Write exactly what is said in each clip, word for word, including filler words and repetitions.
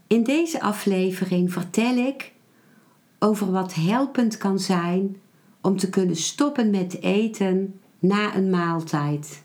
In deze aflevering vertel ik over wat helpend kan zijn om te kunnen stoppen met eten na een maaltijd.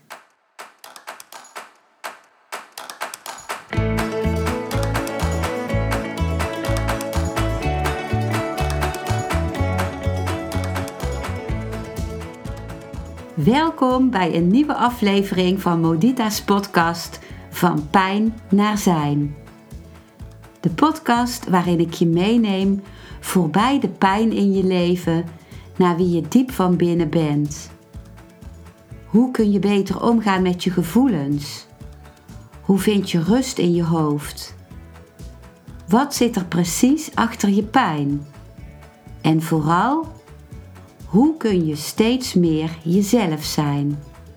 Welkom bij een nieuwe aflevering van Modita's podcast Van Pijn naar Zijn. De podcast waarin ik je meeneem voorbij de pijn in je leven naar wie je diep van binnen bent. Hoe kun je beter omgaan met je gevoelens? Hoe vind je rust in je hoofd? Wat zit er precies achter je pijn? En vooral, hoe kun je steeds meer jezelf zijn?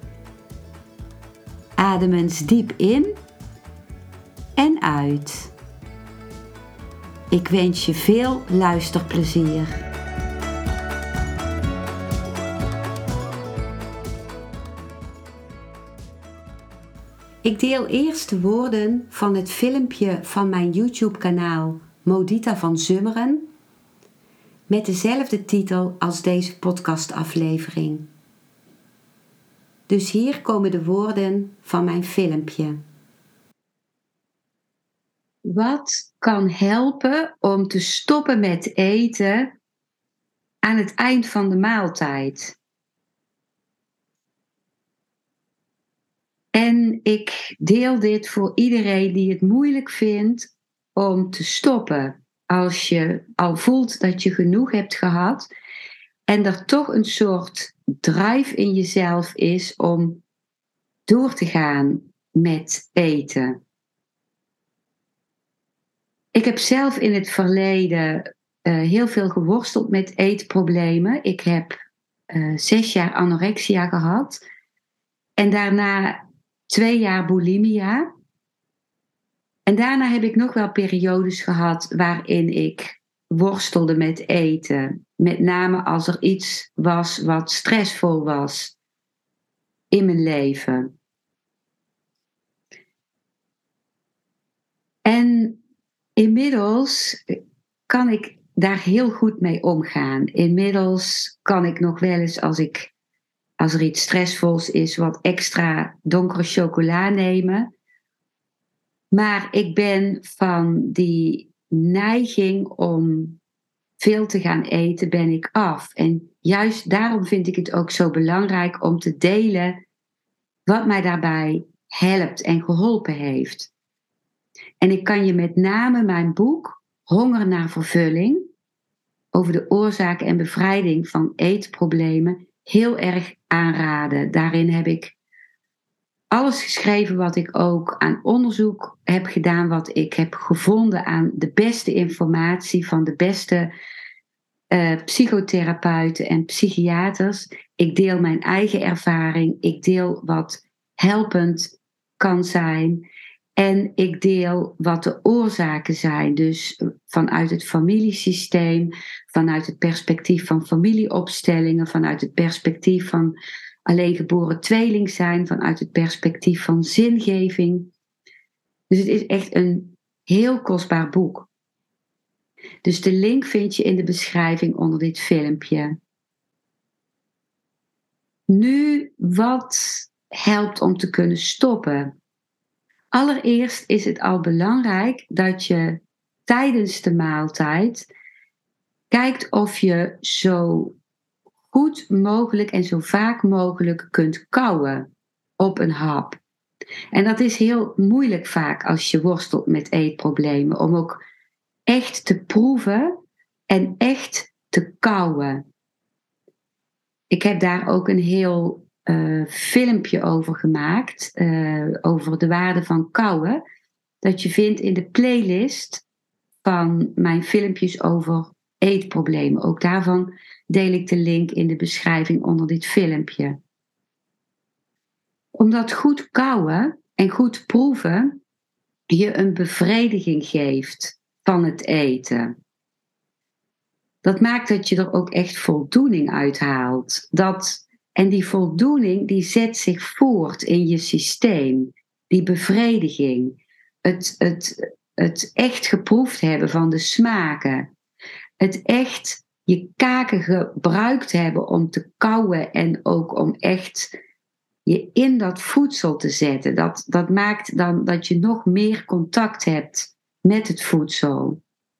Adem eens diep in en uit. Ik wens je veel luisterplezier. Ik deel eerst de woorden van het filmpje van mijn YouTube-kanaal Modita van Zummeren met dezelfde titel als deze podcastaflevering. Dus hier komen de woorden van mijn filmpje. Wat kan helpen om te stoppen met eten aan het eind van de maaltijd? En ik deel dit voor iedereen die het moeilijk vindt om te stoppen. Als je al voelt dat je genoeg hebt gehad en er toch een soort drive in jezelf is om door te gaan met eten. Ik heb zelf in het verleden uh, heel veel geworsteld met eetproblemen. Ik heb uh, zes jaar anorexia gehad. En daarna twee jaar bulimia. En daarna heb ik nog wel periodes gehad waarin ik worstelde met eten. Met name als er iets was wat stressvol was in mijn leven. En inmiddels kan ik daar heel goed mee omgaan. Inmiddels kan ik nog wel eens als, ik, als er iets stressvols is wat extra donkere chocola nemen. Maar ik ben van die neiging om veel te gaan eten, ben ik af. En juist daarom vind ik het ook zo belangrijk om te delen wat mij daarbij helpt en geholpen heeft. En ik kan je met name mijn boek Honger naar vervulling over de oorzaak en bevrijding van eetproblemen heel erg aanraden. Daarin heb ik alles geschreven wat ik ook aan onderzoek heb gedaan, wat ik heb gevonden aan de beste informatie van de beste uh, psychotherapeuten en psychiaters. Ik deel mijn eigen ervaring, ik deel wat helpend kan zijn. En ik deel wat de oorzaken zijn, dus vanuit het familiesysteem, vanuit het perspectief van familieopstellingen, vanuit het perspectief van alleengeboren tweeling zijn, vanuit het perspectief van zingeving. Dus het is echt een heel kostbaar boek. Dus de link vind je in de beschrijving onder dit filmpje. Nu, wat helpt om te kunnen stoppen? Allereerst is het al belangrijk dat je tijdens de maaltijd kijkt of je zo goed mogelijk en zo vaak mogelijk kunt kauwen op een hap. En dat is heel moeilijk vaak als je worstelt met eetproblemen, om ook echt te proeven en echt te kauwen. Ik heb daar ook een heel Uh, filmpje over gemaakt, uh, over de waarde van kauwen, dat je vindt in de playlist van mijn filmpjes over eetproblemen. Ook daarvan deel ik de link in de beschrijving onder dit filmpje. Omdat goed kauwen en goed proeven je een bevrediging geeft van het eten. Dat maakt dat je er ook echt voldoening uit haalt. Dat En die voldoening die zet zich voort in je systeem. Die bevrediging. Het, het het echt geproefd hebben van de smaken. Het echt je kaken gebruikt hebben om te kauwen en ook om echt je in dat voedsel te zetten. Dat, dat maakt dan dat je nog meer contact hebt met het voedsel.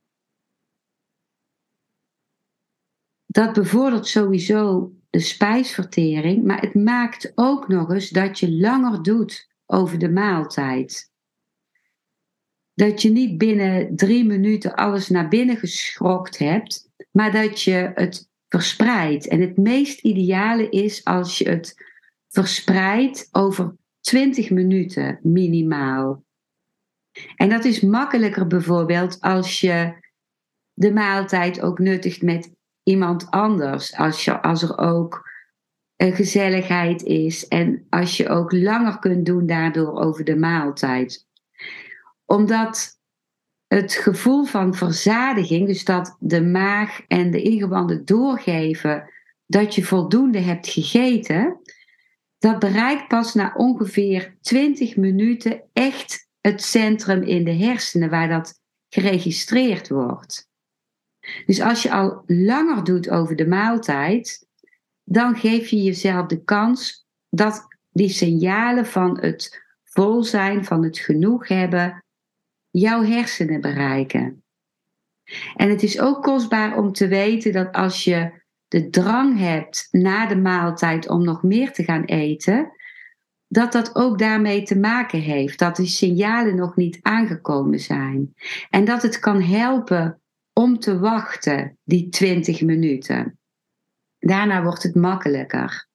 Dat bevordert sowieso de spijsvertering, maar het maakt ook nog eens dat je langer doet over de maaltijd. Dat je niet binnen drie minuten alles naar binnen geschrokt hebt, maar dat je het verspreidt. En het meest ideale is als je het verspreidt over twintig minuten minimaal. En dat is makkelijker bijvoorbeeld als je de maaltijd ook nuttigt met iemand anders. Als, je, als er ook een gezelligheid is en als je ook langer kunt doen daardoor over de maaltijd. Omdat het gevoel van verzadiging, dus dat de maag en de ingewanden doorgeven dat je voldoende hebt gegeten, dat bereikt pas na ongeveer twintig minuten echt het centrum in de hersenen waar dat geregistreerd wordt. Dus als je al langer doet over de maaltijd, dan geef je jezelf de kans dat die signalen van het vol zijn, van het genoeg hebben, jouw hersenen bereiken. En het is ook kostbaar om te weten dat als je de drang hebt na de maaltijd om nog meer te gaan eten, dat dat ook daarmee te maken heeft, dat die signalen nog niet aangekomen zijn. En dat het kan helpen om te wachten, die twintig minuten. Daarna wordt het makkelijker.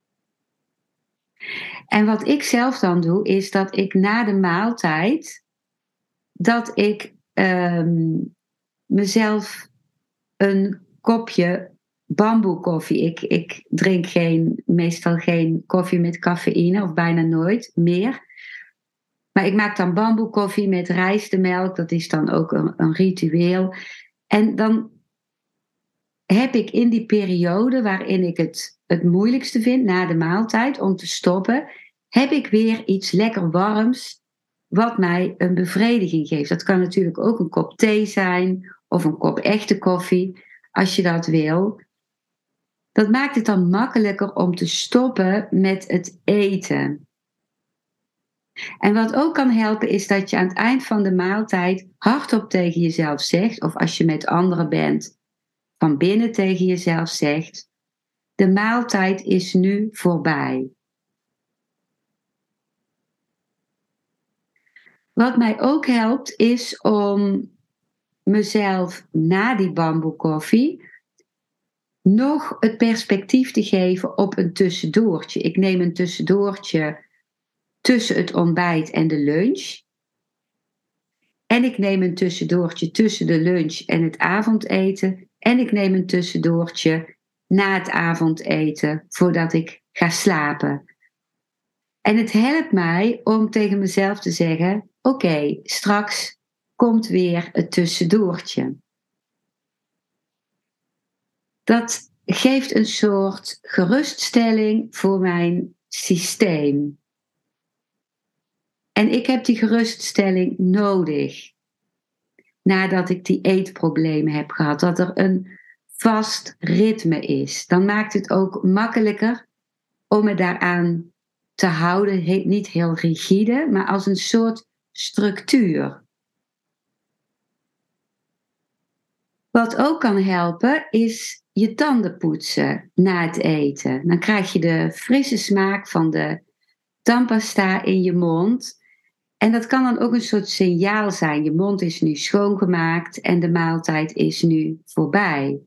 En wat ik zelf dan doe, is dat ik na de maaltijd, dat ik um, mezelf een kopje bamboekoffie. Ik, ik drink geen, meestal geen koffie met cafeïne, of bijna nooit meer. Maar ik maak dan bamboekoffie met rijstemelk. Dat is dan ook een, een ritueel. En dan heb ik in die periode waarin ik het het moeilijkste vind na de maaltijd om te stoppen, heb ik weer iets lekker warms wat mij een bevrediging geeft. Dat kan natuurlijk ook een kop thee zijn of een kop echte koffie, als je dat wil. Dat maakt het dan makkelijker om te stoppen met het eten. En wat ook kan helpen is dat je aan het eind van de maaltijd hardop tegen jezelf zegt, of als je met anderen bent, van binnen tegen jezelf zegt: de maaltijd is nu voorbij. Wat mij ook helpt is om mezelf na die bamboekoffie nog het perspectief te geven op een tussendoortje. Ik neem een tussendoortje tussen het ontbijt en de lunch. En ik neem een tussendoortje tussen de lunch en het avondeten. En ik neem een tussendoortje na het avondeten voordat ik ga slapen. En het helpt mij om tegen mezelf te zeggen: oké, okay, straks komt weer het tussendoortje. Dat geeft een soort geruststelling voor mijn systeem. En ik heb die geruststelling nodig nadat ik die eetproblemen heb gehad. Dat er een vast ritme is. Dan maakt het ook makkelijker om me daaraan te houden. Niet heel rigide, maar als een soort structuur. Wat ook kan helpen is je tanden poetsen na het eten. Dan krijg je de frisse smaak van de tandpasta in je mond. En dat kan dan ook een soort signaal zijn. Je mond is nu schoongemaakt en de maaltijd is nu voorbij.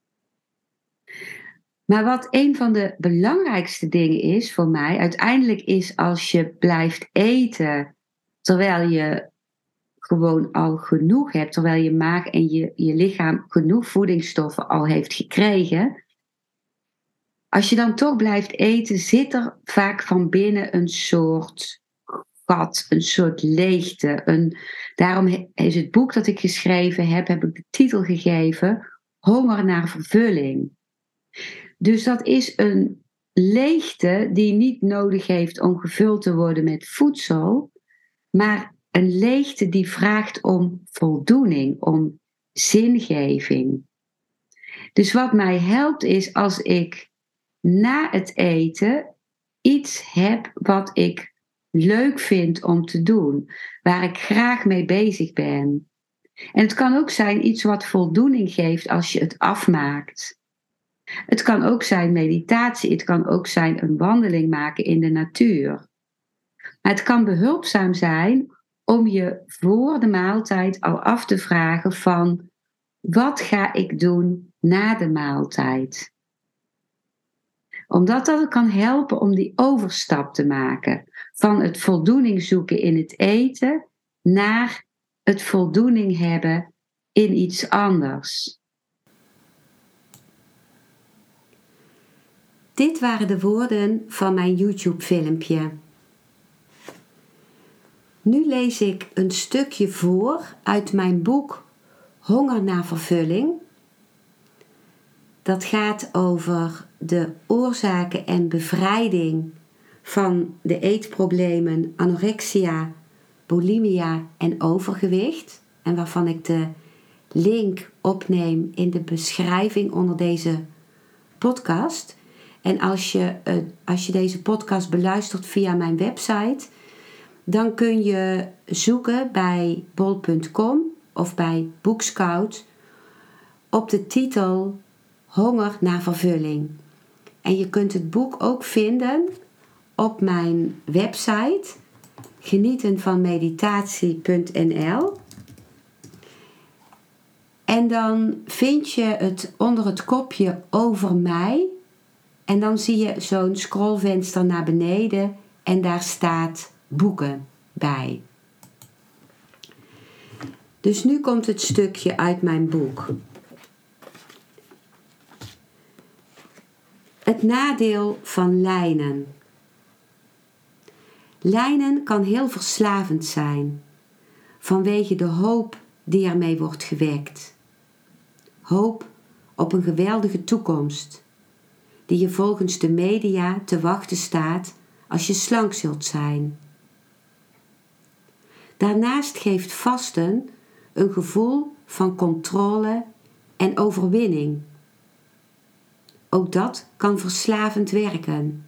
Maar wat een van de belangrijkste dingen is voor mij, uiteindelijk is als je blijft eten terwijl je gewoon al genoeg hebt, terwijl je maag en je, je lichaam genoeg voedingsstoffen al heeft gekregen. Als je dan toch blijft eten, zit er vaak van binnen een soort gat, een soort leegte. Een, daarom is het boek dat ik geschreven heb, heb ik de titel gegeven: Honger naar vervulling. Dus dat is een leegte die niet nodig heeft om gevuld te worden met voedsel, maar een leegte die vraagt om voldoening, om zingeving. Dus wat mij helpt is als ik na het eten iets heb wat ik leuk vind om te doen, waar ik graag mee bezig ben. En het kan ook zijn iets wat voldoening geeft als je het afmaakt. Het kan ook zijn meditatie, het kan ook zijn een wandeling maken in de natuur. Maar het kan behulpzaam zijn om je voor de maaltijd al af te vragen van wat ga ik doen na de maaltijd? Omdat dat kan helpen om die overstap te maken van het voldoening zoeken in het eten naar het voldoening hebben in iets anders. Dit waren de woorden van mijn YouTube-filmpje. Nu lees ik een stukje voor uit mijn boek Honger naar vervulling. Dat gaat over de oorzaken en bevrijding van de eetproblemen anorexia, bulimia en overgewicht. En waarvan ik de link opneem in de beschrijving onder deze podcast. En als je, als je deze podcast beluistert via mijn website, dan kun je zoeken bij bol punt com of bij Boekscout op de titel Honger naar vervulling. En je kunt het boek ook vinden op mijn website genieten van meditatie punt n l. En dan vind je het onder het kopje over mij. En dan zie je zo'n scrollvenster naar beneden en daar staat boeken bij. Dus nu komt het stukje uit mijn boek. Het nadeel van lijnen. Lijnen kan heel verslavend zijn, vanwege de hoop die ermee wordt gewekt. Hoop op een geweldige toekomst, die je volgens de media te wachten staat als je slank zult zijn. Daarnaast geeft vasten een gevoel van controle en overwinning. Ook dat kan verslavend werken.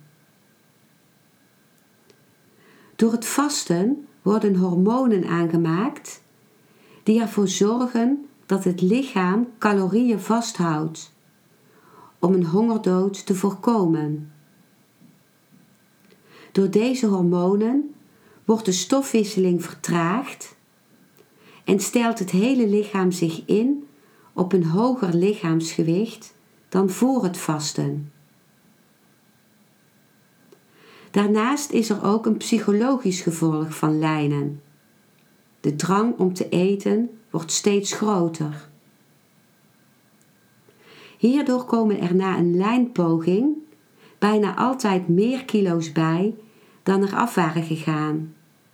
Door het vasten worden hormonen aangemaakt die ervoor zorgen dat het lichaam calorieën vasthoudt om een hongerdood te voorkomen. Door deze hormonen wordt de stofwisseling vertraagd en stelt het hele lichaam zich in op een hoger lichaamsgewicht dan voor het vasten. Daarnaast is er ook een psychologisch gevolg van lijnen. De drang om te eten wordt steeds groter. Hierdoor komen er na een lijnpoging bijna altijd meer kilo's bij dan er af waren gegaan.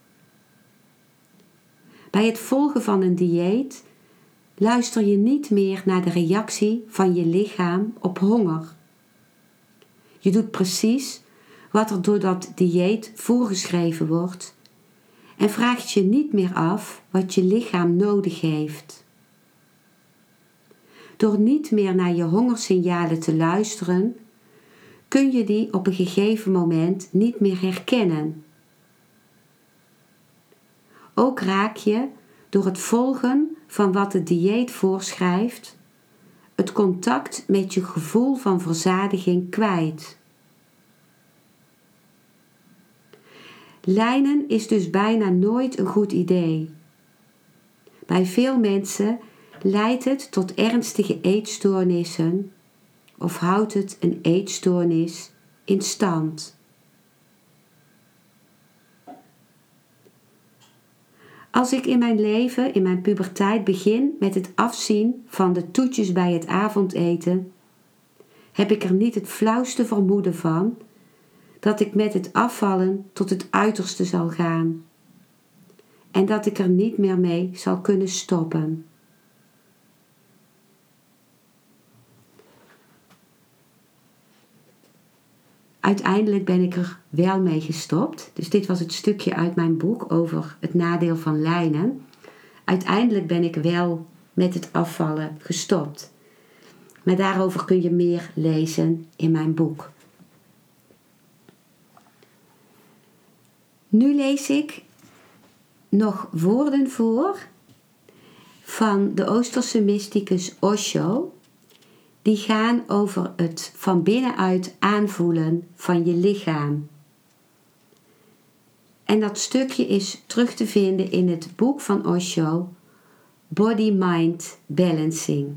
Bij het volgen van een dieet luister je niet meer naar de reactie van je lichaam op honger. Je doet precies wat er door dat dieet voorgeschreven wordt en vraagt je niet meer af wat je lichaam nodig heeft. Door niet meer naar je hongersignalen te luisteren, kun je die op een gegeven moment niet meer herkennen. Ook raak je door het volgen van wat het dieet voorschrijft, het contact met je gevoel van verzadiging kwijt. Lijnen is dus bijna nooit een goed idee. Bij veel mensen leidt het tot ernstige eetstoornissen of houdt het een eetstoornis in stand. Als ik in mijn leven, in mijn puberteit begin met het afzien van de toetjes bij het avondeten, heb ik er niet het flauwste vermoeden van dat ik met het afvallen tot het uiterste zal gaan en dat ik er niet meer mee zal kunnen stoppen. Uiteindelijk ben ik er wel mee gestopt. Dus dit was het stukje uit mijn boek over het nadeel van lijnen. Uiteindelijk ben ik wel met het afvallen gestopt. Maar daarover kun je meer lezen in mijn boek. Nu lees ik nog woorden voor van de Oosterse mysticus Osho. Die gaan over het van binnenuit aanvoelen van je lichaam. En dat stukje is terug te vinden in het boek van Osho, Body-Mind Balancing.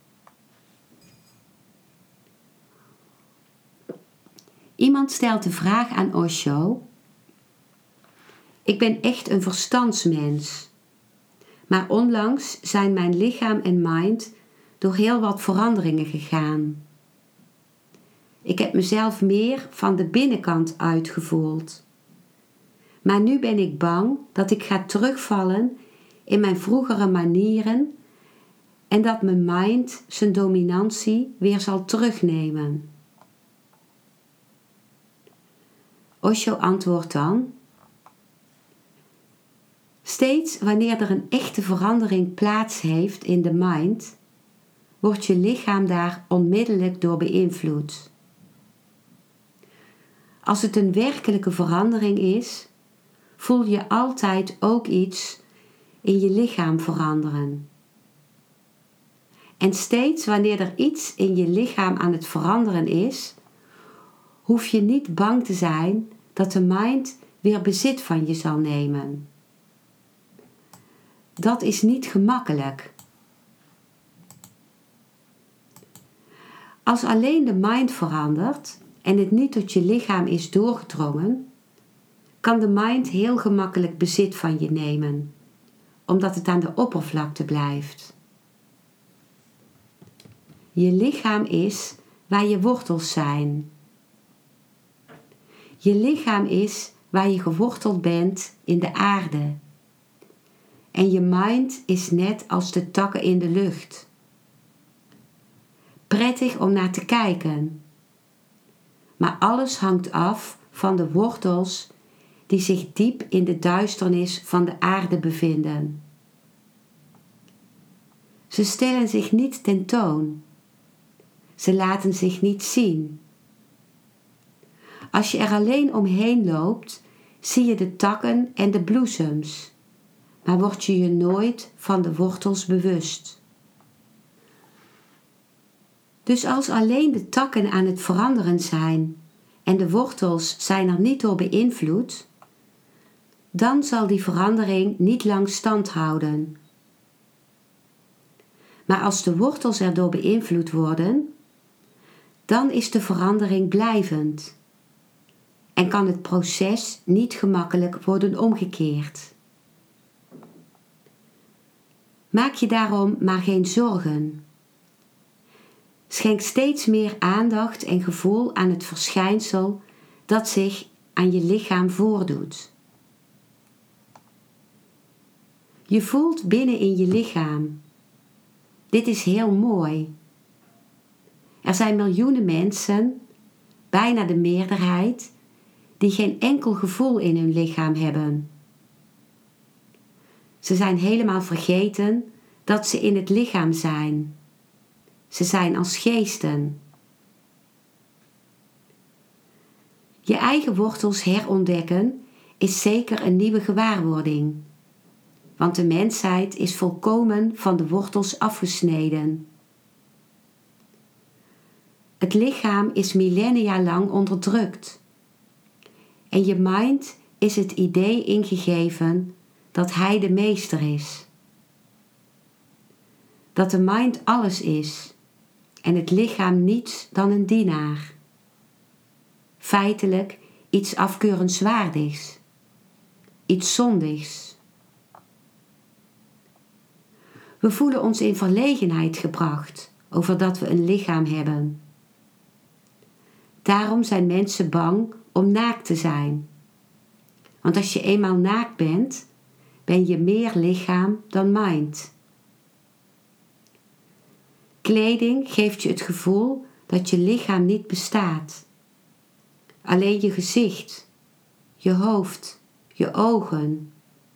Iemand stelt de vraag aan Osho: ik ben echt een verstandsmens, maar onlangs zijn mijn lichaam en mind door heel wat veranderingen gegaan. Ik heb mezelf meer van de binnenkant uitgevoeld. Maar nu ben ik bang dat ik ga terugvallen in mijn vroegere manieren en dat mijn mind zijn dominantie weer zal terugnemen. Osho antwoordt dan: steeds wanneer er een echte verandering plaats heeft in de mind, wordt je lichaam daar onmiddellijk door beïnvloed. Als het een werkelijke verandering is, voel je altijd ook iets in je lichaam veranderen. En steeds wanneer er iets in je lichaam aan het veranderen is, hoef je niet bang te zijn dat de mind weer bezit van je zal nemen. Dat is niet gemakkelijk. Als alleen de mind verandert en het niet tot je lichaam is doorgedrongen, kan de mind heel gemakkelijk bezit van je nemen, omdat het aan de oppervlakte blijft. Je lichaam is waar je wortels zijn. Je lichaam is waar je geworteld bent in de aarde. En je mind is net als de takken in de lucht. Prettig om naar te kijken. Maar alles hangt af van de wortels die zich diep in de duisternis van de aarde bevinden. Ze stellen zich niet tentoon. Ze laten zich niet zien. Als je er alleen omheen loopt, zie je de takken en de bloesems, maar word je je nooit van de wortels bewust. Dus als alleen de takken aan het veranderen zijn en de wortels zijn er niet door beïnvloed, dan zal die verandering niet lang stand houden. Maar als de wortels erdoor beïnvloed worden, dan is de verandering blijvend en kan het proces niet gemakkelijk worden omgekeerd. Maak je daarom maar geen zorgen. Schenk steeds meer aandacht en gevoel aan het verschijnsel dat zich aan je lichaam voordoet. Je voelt binnen in je lichaam. Dit is heel mooi. Er zijn miljoenen mensen, bijna de meerderheid, die geen enkel gevoel in hun lichaam hebben. Ze zijn helemaal vergeten dat ze in het lichaam zijn. Ze zijn als geesten. Je eigen wortels herontdekken is zeker een nieuwe gewaarwording, want de mensheid is volkomen van de wortels afgesneden. Het lichaam is millennia lang onderdrukt en je mind is het idee ingegeven dat hij de meester is. Dat de mind alles is en het lichaam niets dan een dienaar. Feitelijk iets afkeurenswaardigs, iets zondigs. We voelen ons in verlegenheid gebracht over dat we een lichaam hebben. Daarom zijn mensen bang om naakt te zijn. Want als je eenmaal naakt bent, ben je meer lichaam dan mind. Kleding geeft je het gevoel dat je lichaam niet bestaat. alleen je gezicht, je hoofd, je ogen.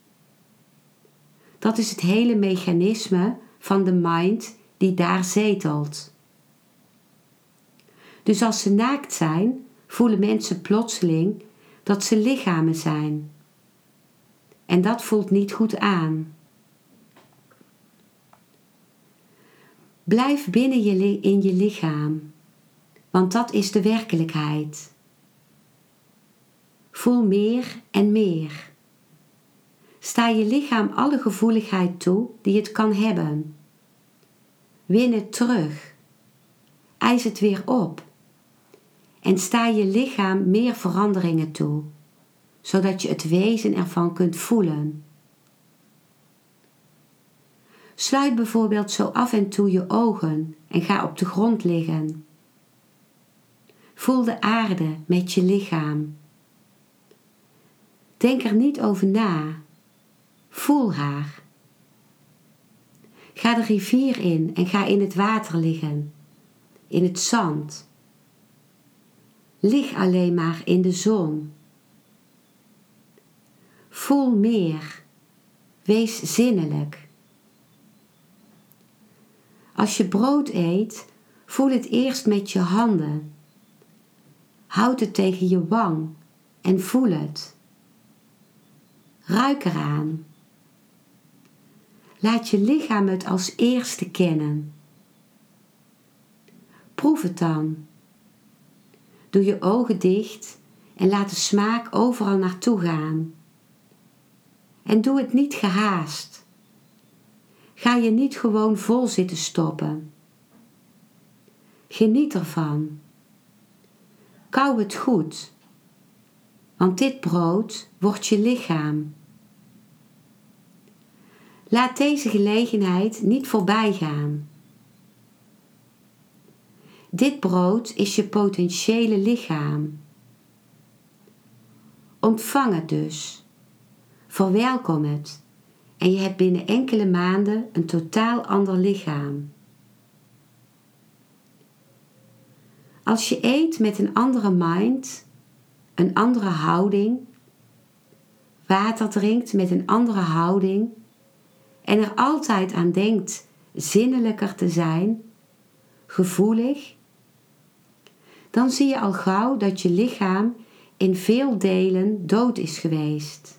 Dat is het hele mechanisme van de mind die daar zetelt. Dus als ze naakt zijn, voelen mensen plotseling dat ze lichamen zijn. En dat voelt niet goed aan. Blijf binnen je li- in je lichaam, want dat is de werkelijkheid. Voel meer en meer. Sta je lichaam alle gevoeligheid toe die het kan hebben. Win het terug. Eis het weer op. En sta je lichaam meer veranderingen toe, zodat je het wezen ervan kunt voelen. Sluit bijvoorbeeld zo af en toe je ogen en ga op de grond liggen. Voel de aarde met je lichaam. Denk er niet over na. Voel haar. Ga de rivier in en ga in het water liggen, in het zand. Lig alleen maar in de zon. Voel meer. Wees zinnelijk. Als je brood eet, voel het eerst met je handen. Houd het tegen je wang en voel het. Ruik eraan. Laat je lichaam het als eerste kennen. Proef het dan. Doe je ogen dicht en laat de smaak overal naartoe gaan. En doe het niet gehaast. Ga je niet gewoon vol zitten stoppen. Geniet ervan. Kauw het goed, want dit brood wordt je lichaam. Laat deze gelegenheid niet voorbij gaan. Dit brood is je potentiële lichaam. Ontvang het dus. Verwelkom het en je hebt binnen enkele maanden een totaal ander lichaam. Als je eet met een andere mind, een andere houding, water drinkt met een andere houding en er altijd aan denkt zinnelijker te zijn, gevoelig, dan zie je al gauw dat je lichaam in veel delen dood is geweest.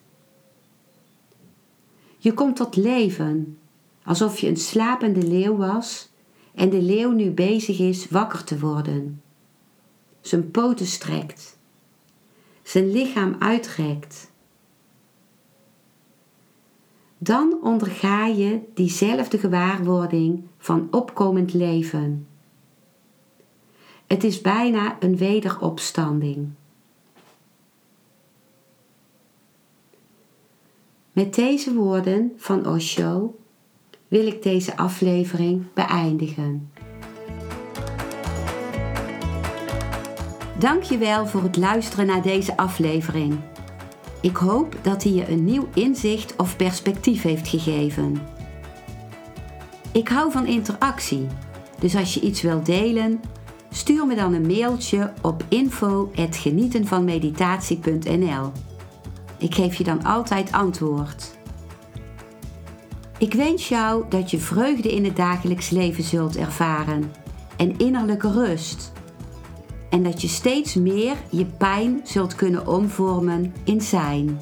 Je komt tot leven, alsof je een slapende leeuw was en de leeuw nu bezig is wakker te worden. Zijn poten strekt, zijn lichaam uitrekt. Dan onderga je diezelfde gewaarwording van opkomend leven. Het is bijna een wederopstanding. Met deze woorden van Osho wil ik deze aflevering beëindigen. Dank je wel voor het luisteren naar deze aflevering. Ik hoop dat hij je een nieuw inzicht of perspectief heeft gegeven. Ik hou van interactie, dus als je iets wilt delen, stuur me dan een mailtje op info at genietenvanmeditatie punt n l. Ik geef je dan altijd antwoord. Ik wens jou dat je vreugde in het dagelijks leven zult ervaren en innerlijke rust. En dat je steeds meer je pijn zult kunnen omvormen in zijn.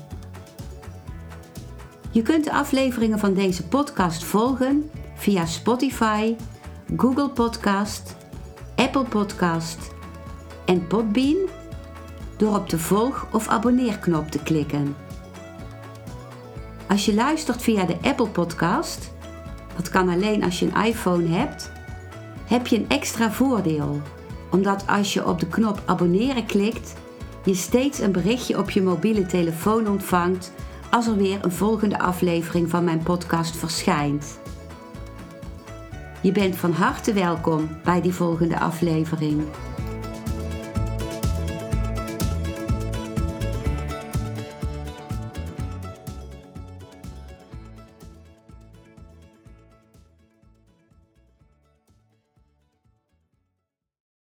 Je kunt de afleveringen van deze podcast volgen via Spotify, Google Podcast, Apple Podcast en Podbean door op de volg- of abonneerknop te klikken. Als je luistert via de Apple Podcast, dat kan alleen als je een iPhone hebt, heb je een extra voordeel. Omdat als je op de knop abonneren klikt, je steeds een berichtje op je mobiele telefoon ontvangt als er weer een volgende aflevering van mijn podcast verschijnt. Je bent van harte welkom bij die volgende aflevering.